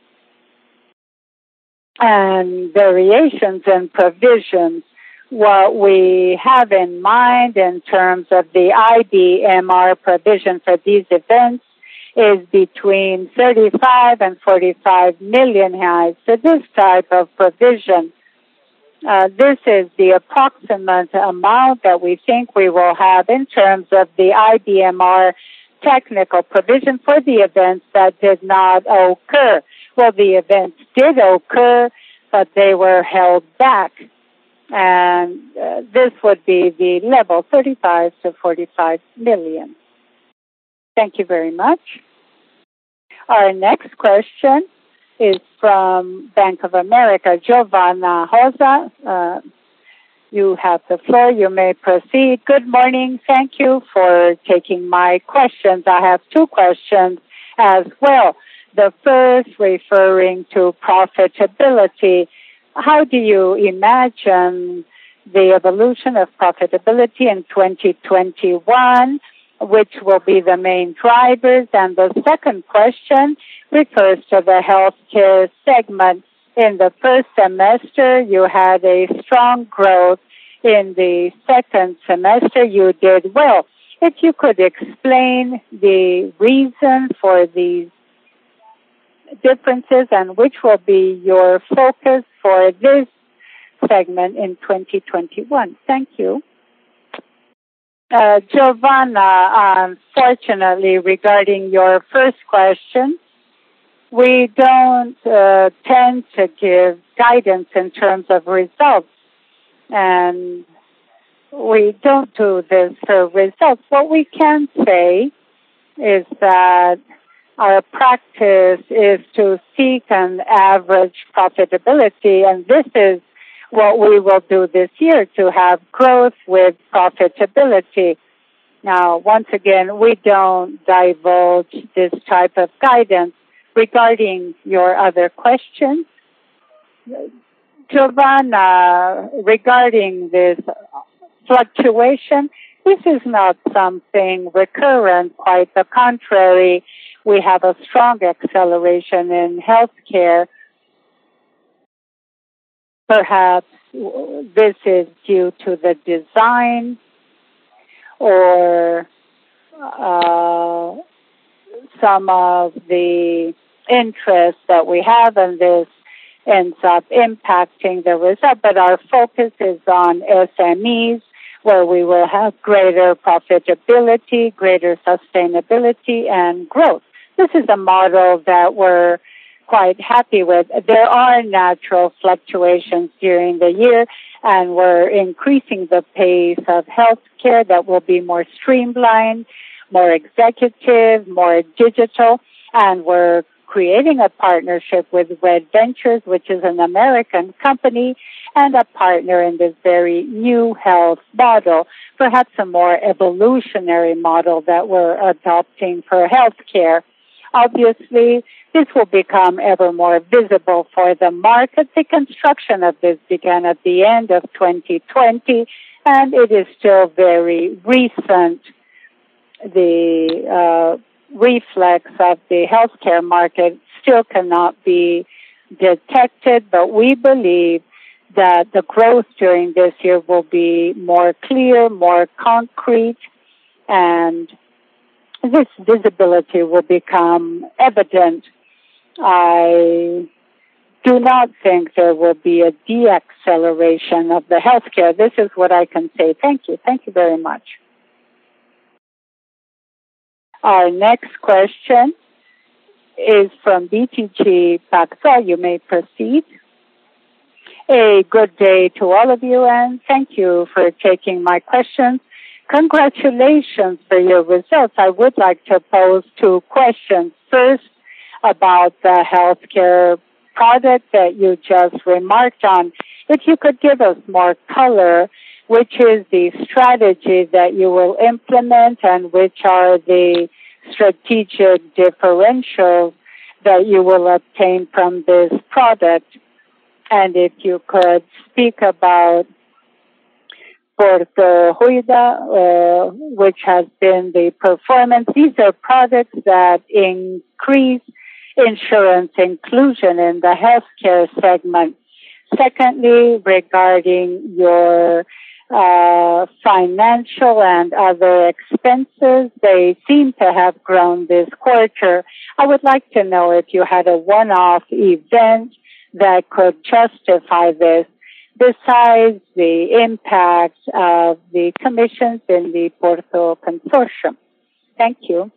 and variations in provisions. What we have in mind in terms of the IBMR provision for these events is between 35 and 45 million reais. So this type of provision, this is the approximate amount that we think we will have in terms of the IBMR technical provision for the events that did not occur. Well, the events did occur, but they were held back. And this would be the level, 35 to 45 million. Thank you very much. Our next question is from Bank of America, Giovanna Rosa. You have the floor. You may proceed. Good morning. Thank you for taking my questions. I have two questions as well. The first referring to profitability. How do you imagine the evolution of profitability in 2021? Which will be the main drivers? And the second question refers to the healthcare segment. In the first semester, you had a strong growth. In the second semester, you did well. If you could explain the reason for these differences and which will be your focus for this segment in 2021. Thank you. Giovanna, unfortunately, regarding your first question, we don't tend to give guidance in terms of results, and we don't do this for results. What we can say is that our practice is to seek an average profitability, and this is what we will do this year, to have growth with profitability. Now, once again, we don't divulge this type of guidance. Regarding your other questions, Giovanna, regarding this fluctuation, this is not something recurrent. Quite the contrary, we have a strong acceleration in healthcare. Perhaps this is due to the design or some of the interest that we have, and this ends up impacting the result. But our focus is on SMEs, where we will have greater profitability, greater sustainability, and growth. This is a model that we're quite happy with. There are natural fluctuations during the year, and we're increasing the pace of healthcare that will be more streamlined, more executive, more digital, and we're creating a partnership with Red Ventures, which is an American company and a partner in this very new health model, perhaps a more evolutionary model that we're adopting for healthcare. Obviously, this will become ever more visible for the market. The construction of this began at the end of 2020, and it is still very recent. The reflex of the healthcare market still cannot be detected, but we believe that the growth during this year will be more clear, more concrete, and this visibility will become evident. I do not think there will be a de-acceleration of the healthcare. This is what I can say. Thank you. Thank you very much. Our next question is from BTG Pactual. You may proceed. A good day to all of you, and thank you for taking my questions. Congratulations for your results. I would like to pose two questions. First, about the healthcare product that you just remarked on. If you could give us more color, which is the strategy that you will implement and which are the strategic differentials that you will obtain from this product. And if you could speak about Porto Rueda, which has been the performance. These are products that increase insurance inclusion in the healthcare segment. Secondly, regarding your financial and other expenses, they seem to have grown this quarter. I would like to know if you had a one-off event that could justify this, besides the impact of the commissions in the Porto Consortium. Thank you.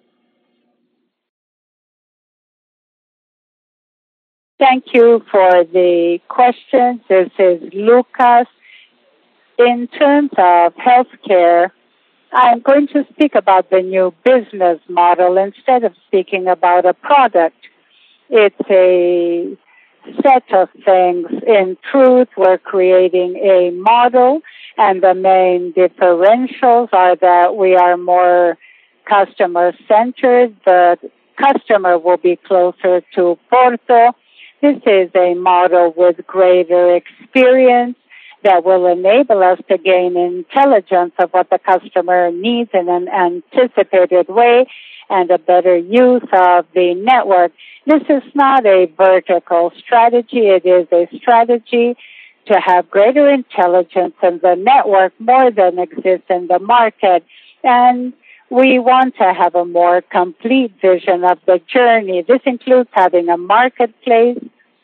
Thank you for the questions. This is Lucas. In terms of healthcare, I'm going to speak about the new business model instead of speaking about a product. It's a set of things. In truth, we're creating a model, and the main differentials are that we are more customer-centered. The customer will be closer to Porto. This is a model with greater experience that will enable us to gain intelligence of what the customer needs in an anticipated way and a better use of the network. This is not a vertical strategy. It is a strategy to have greater intelligence in the network more than exists in the market. And we want to have a more complete vision of the journey. This includes having a marketplace,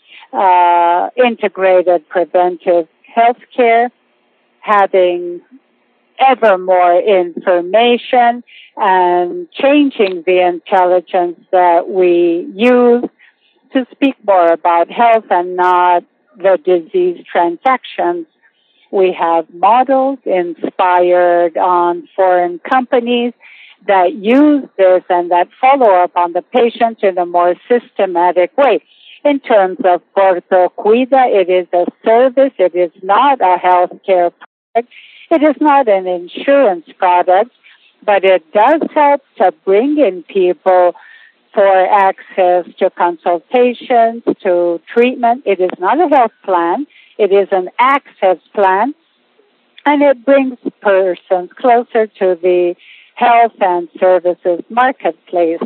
integrated preventive healthcare, having ever more information and changing the intelligence that we use to speak more about health and not the disease transactions. We have models inspired on foreign companies that use this and that follow up on the patient in a more systematic way. In terms of Porto Cuida, it is a service. It is not a healthcare product. It is not an insurance product, but it does help to bring in people for access to consultations, to treatment. It is not a health plan. It is an access plan, and it brings persons closer to the health and services marketplace.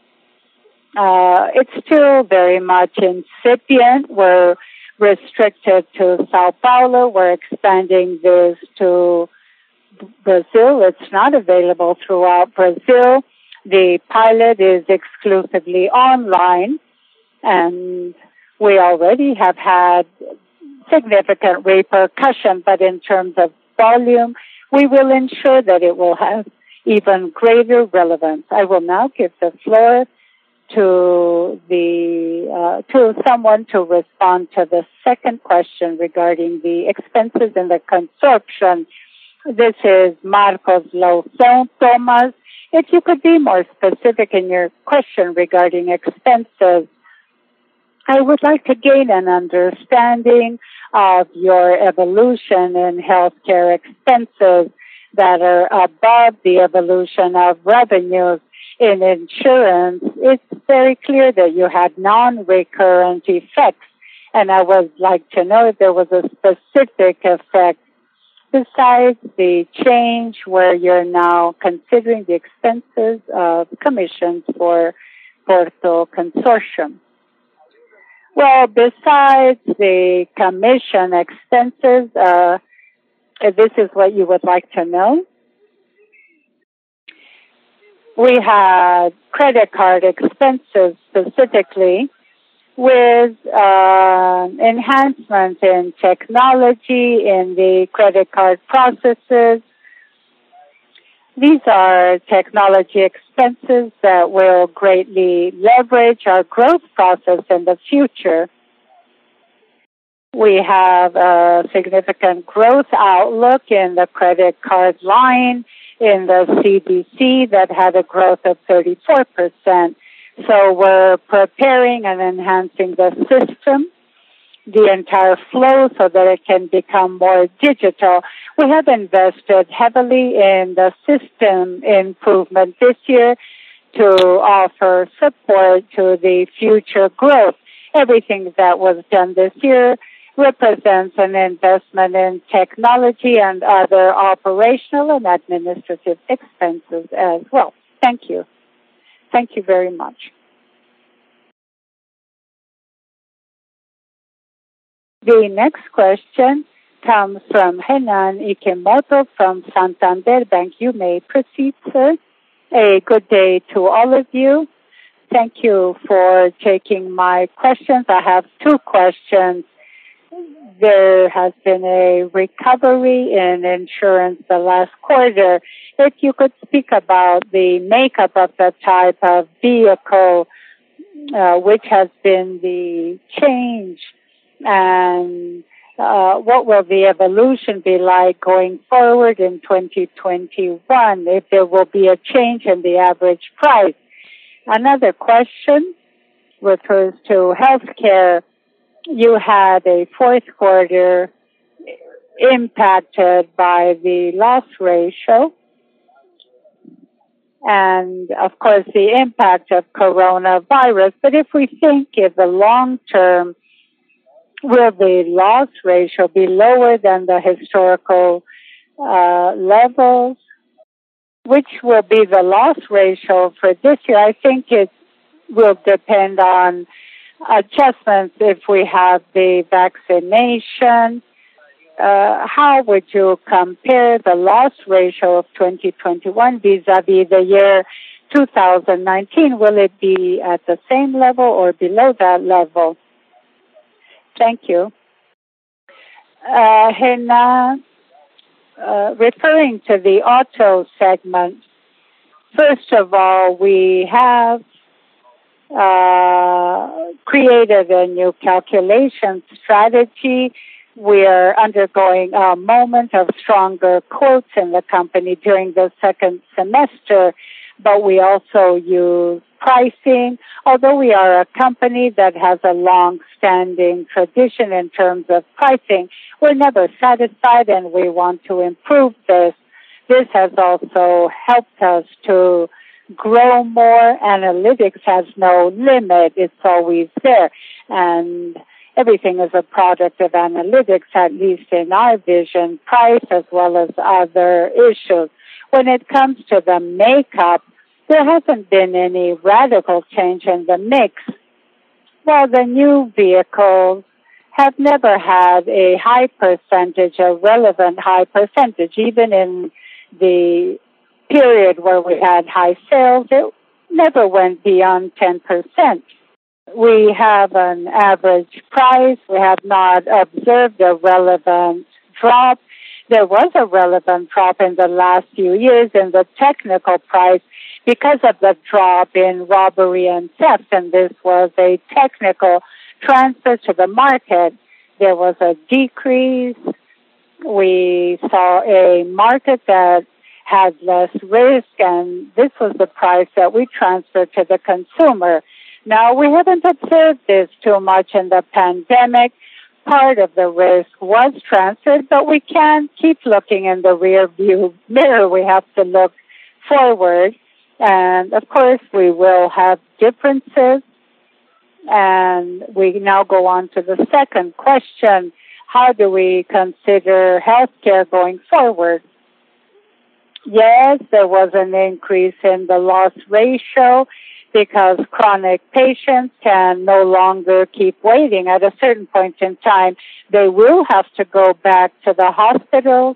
It's still very much incipient. We're restricted to Sao Paulo. We're expanding this to Brazil. It's not available throughout Brazil. The pilot is exclusively online, and we already have had significant repercussion, but in terms of volume, we will ensure that it will have even greater relevance. I will now give the floor to someone to respond to the second question regarding the expenses in the consortium. This is Marcos Loução. Thomas, if you could be more specific in your question regarding expenses, I would like to gain an understanding of your evolution in healthcare expenses that are above the evolution of revenues. In insurance, it's very clear that you had non-recurrent effects, and I would like to know if there was a specific effect besides the change where you're now considering the expenses of commissions for Porto Consortium. Well, besides the commission expenses, this is what you would like to know. We had credit card expenses specifically with enhancement in technology in the credit card processes. These are technology expenses that will greatly leverage our growth process in the future. We have a significant growth outlook in the credit card line, in the CDC that had a growth of 34%. So we're preparing and enhancing the system, the entire flow, so that it can become more digital. We have invested heavily in the system improvement this year to offer support to the future growth. Everything that was done this year represents an investment in technology and other operational and administrative expenses as well. Thank you. Thank you very much. The next question comes from Renan Ikemoto from Santander Bank. You may proceed, sir. A good day to all of you. Thank you for taking my questions. I have two questions. There has been a recovery in insurance the last quarter. If you could speak about the makeup of the type of vehicle, which has been the change, and what will the evolution be like going forward in 2021, if there will be a change in the average price? Another question refers to healthcare. You had a fourth quarter impacted by the loss ratio and, of course, the impact of coronavirus. But if we think in the long term, will the loss ratio be lower than the historical levels? Which will be the loss ratio for this year? I think it will depend on adjustments if we have the vaccination. How would you compare the loss ratio of 2021 vis-a-vis the year 2019? Will it be at the same level or below that level? Thank you. Renan, referring to the auto segment, first of all, we have created a new calculation strategy. We are undergoing a moment of stronger quotes in the company during the second semester, but we also use pricing. Although we are a company that has a long-standing tradition in terms of pricing, we're never satisfied and we want to improve this. This has also helped us to grow more. Analytics has no limit. It's always there. And everything is a product of analytics, at least in our vision, price as well as other issues. When it comes to the makeup, there hasn't been any radical change in the mix. While the new vehicles have never had a high percentage, a relevant high percentage, even in the period where we had high sales, it never went beyond 10%. We have an average price. We have not observed a relevant drop. There was a relevant drop in the last few years in the technical price because of the drop in robbery and theft, and this was a technical transfer to the market. There was a decrease. We saw a market that had less risk, and this was the price that we transferred to the consumer. Now, we haven't observed this too much in the pandemic. Part of the risk was transferred, but we can't keep looking in the rear view mirror. We have to look forward. And, of course, we will have differences. And we now go on to the second question. How do we consider healthcare going forward? Yes, there was an increase in the loss ratio because chronic patients can no longer keep waiting. At a certain point in time, they will have to go back to the hospitals.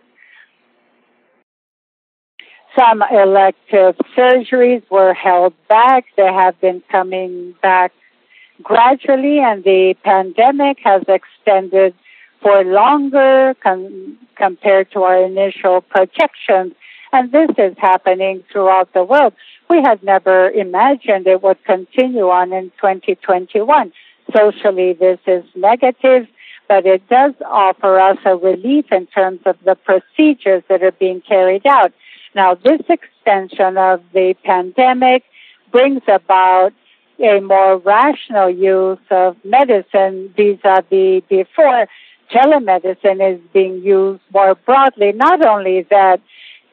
Some elective surgeries were held back. They have been coming back gradually, and the pandemic has extended for longer compared to our initial projections. And this is happening throughout the world. We had never imagined it would continue on in 2021. Socially, this is negative, but it does offer us a relief in terms of the procedures that are being carried out. Now, this extension of the pandemic brings about a more rational use of medicine vis-a-vis before. Telemedicine is being used more broadly. Not only that,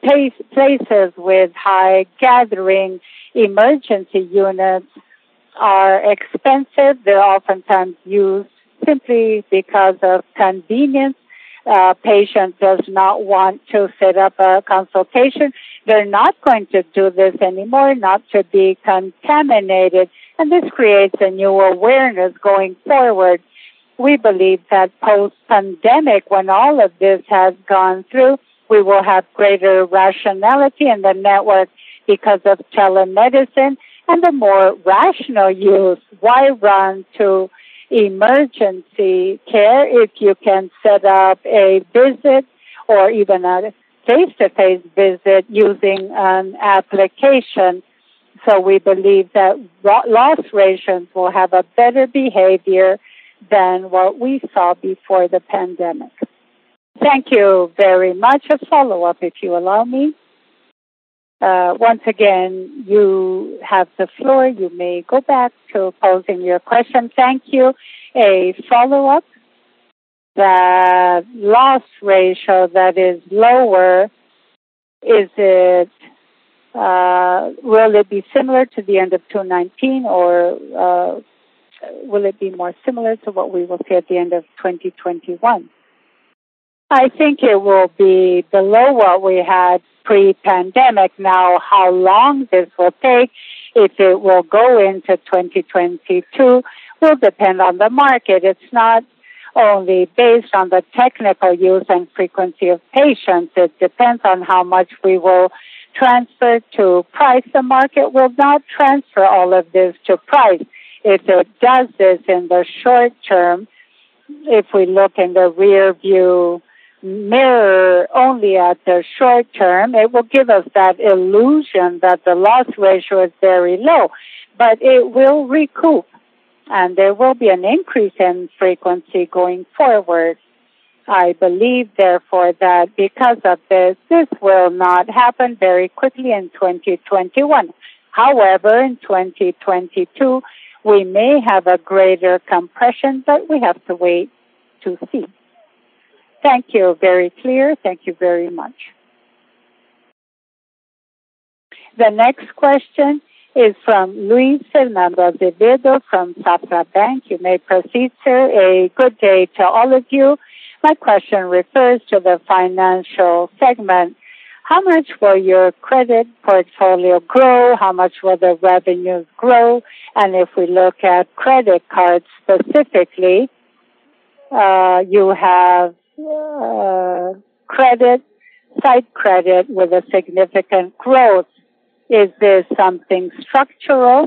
places with high gathering emergency units are expensive. They're oftentimes used simply because of convenience. Patient does not want to set up a consultation. They're not going to do this anymore, not to be contaminated. And this creates a new awareness going forward. We believe that post-pandemic, when all of this has gone through, we will have greater rationality in the network because of telemedicine and the more rational use. Why run to emergency care if you can set up a visit or even a face-to-face visit using an application? So we believe that loss ratios will have a better behavior than what we saw before the pandemic. Thank you very much. A follow-up, if you allow me. Once again, you have the floor. You may go back to posing your question. Thank you. A follow-up. The loss ratio that is lower, will it be similar to the end of 2019 or will it be more similar to what we will see at the end of 2021? I think it will be below what we had pre-pandemic. Now, how long this will take, if it will go into 2022, will depend on the market. It's not only based on the technical use and frequency of patients. It depends on how much we will transfer to price. The market will not transfer all of this to price. If it does this in the short term, if we look in the rear view mirror only at the short term, it will give us that illusion that the loss ratio is very low, but it will recoup and there will be an increase in frequency going forward. I believe, therefore, that because of this will not happen very quickly in 2021. However, in 2022, we may have a greater compression, but we have to wait to see. Thank you. Very clear. Thank you very much. The next question is from Luis Fernando Azevedo from Safra Bank. You may proceed, sir. A good day to all of you. My question refers to the financial segment. How much will your credit portfolio grow? How much will the revenues grow? And if we look at credit cards specifically, you have side credit with a significant growth. Is this something structural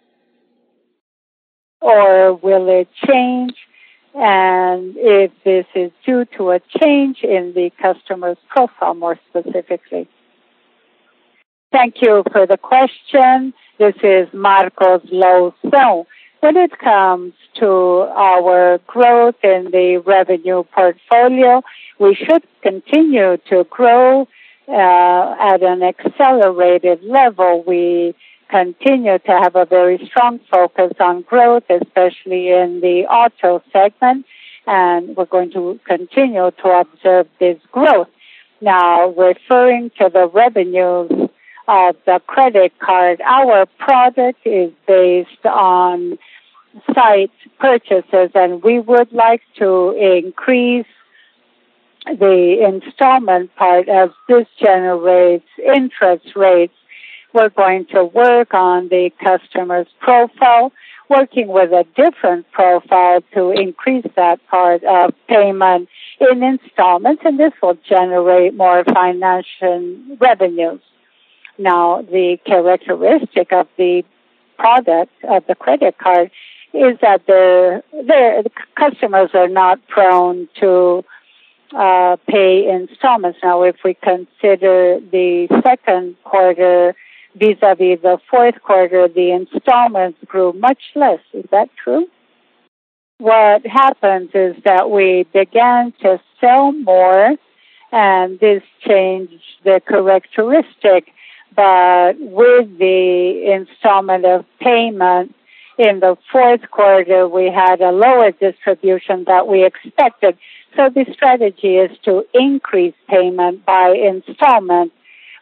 or will it change? And if this is due to a change in the customer's profile more specifically. Thank you for the question. This is Marcos Loução. When it comes to our growth in the revenue portfolio, we should continue to grow at an accelerated level. We continue to have a very strong focus on growth, especially in the auto segment, and we're going to continue to observe this growth. Now, referring to the revenues of the credit card, our product is based on site purchases, and we would like to increase the installment part as this generates interest rates. We're going to work on the customer's profile, working with a different profile to increase that part of payment in installments, and this will generate more financial revenues. Now, the characteristic of the product, of the credit card, is that the customers are not prone to pay installments. Now, if we consider the second quarter vis-a-vis the fourth quarter, the installments grew much less. Is that true? What happens is that we began to sell more, and this changed the characteristic. But with the installment of payment in the fourth quarter, we had a lower distribution that we expected. So the strategy is to increase payment by installment.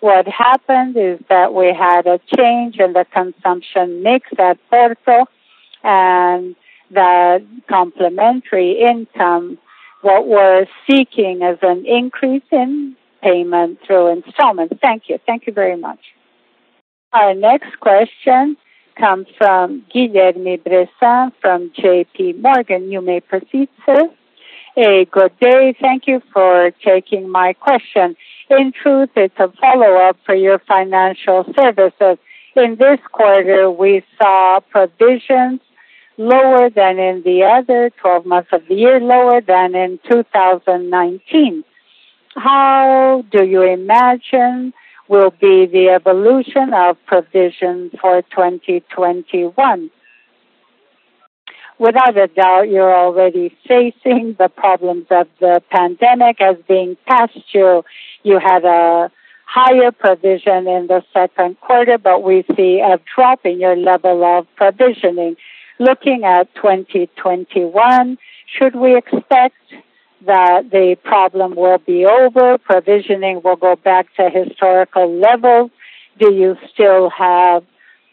What happened is that we had a change in the consumption mix at Porto, and the complementary income, what we're seeking is an increase in payment through installments. Thank you. Thank you very much. Our next question comes from Guilherme Bressan from JP Morgan. You may proceed, sir. Good day. Thank you for taking my question. In truth, it's a follow-up for your financial services. In this quarter, we saw provisions lower than in the other 12 months of the year, lower than in 2019. How do you imagine will be the evolution of provisions for 2021? Without a doubt, you're already facing the problems of the pandemic as being past you. You had a higher provision in the second quarter, but we see a drop in your level of provisioning. Looking at 2021, should we expect that the problem will be over, provisioning will go back to historical levels? Do you still have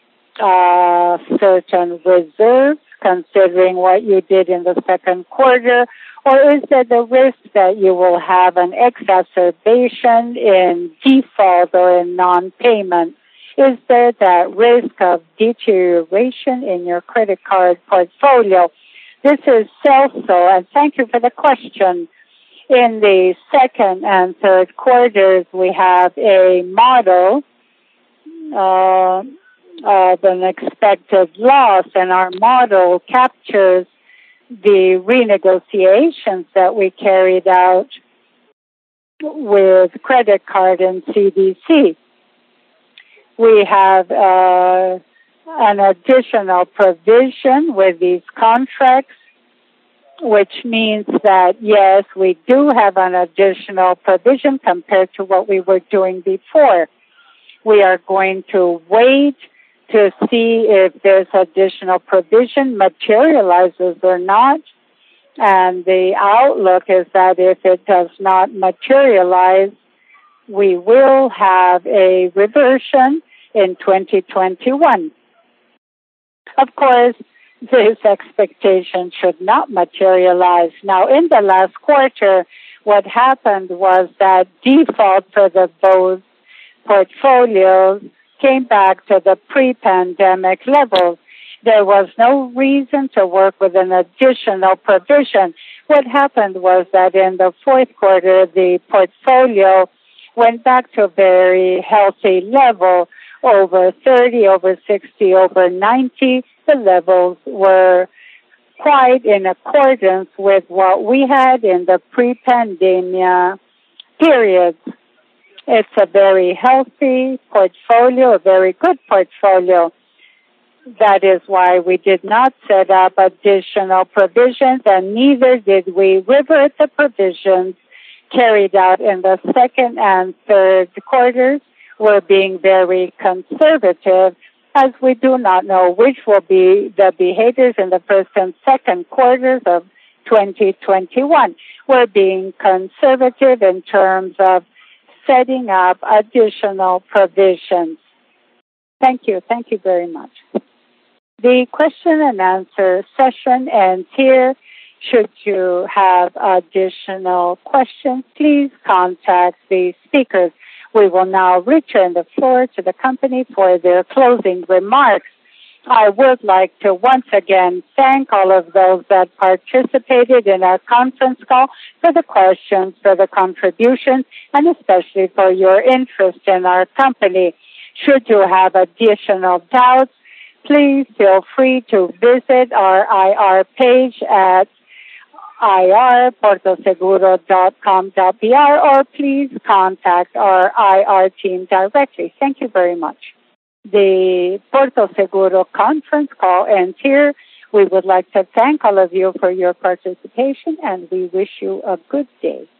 certain reserves considering what you did in the second quarter? Or is there the risk that you will have an exacerbation in default or in non-payment? Is there that risk of deterioration in your credit card portfolio? This is Celso, and thank you for the question. In the second and third quarters, we have a model of an expected loss, and our model captures the renegotiations that we carried out with credit card and CDC. We have an additional provision with these contracts, which means that, yes, we do have an additional provision compared to what we were doing before. We are going to wait to see if this additional provision materializes or not. And the outlook is that if it does not materialize, we will have a reversion in 2021. Of course, this expectation should not materialize. Now, in the last quarter, what happened was that default for both portfolios came back to the pre-pandemic levels. There was no reason to work with an additional provision. What happened was that in the fourth quarter, the portfolio went back to a very healthy level, over 30, over 60, over 90. The levels were quite in accordance with what we had in the pre-pandemia period. It's a very healthy portfolio, a very good portfolio. That is why we did not set up additional provisions, and neither did we revert the provisions carried out in the second and third quarters. We're being very conservative, as we do not know which will be the behaviors in the first and second quarters of 2021. We're being conservative in terms of setting up additional provisions. Thank you. Thank you very much. The question and answer session ends here. Should you have additional questions, please contact the speakers. We will now return the floor to the company for their closing remarks. I would like to once again thank all of those that participated in our conference call for the questions, for the contributions, and especially for your interest in our company. Should you have additional doubts, please feel free to visit our IR page at ir.portoseguro.com.br or please contact our IR team directly. Thank you very much. The Porto Seguro conference call ends here. We would like to thank all of you for your participation, and we wish you a good day.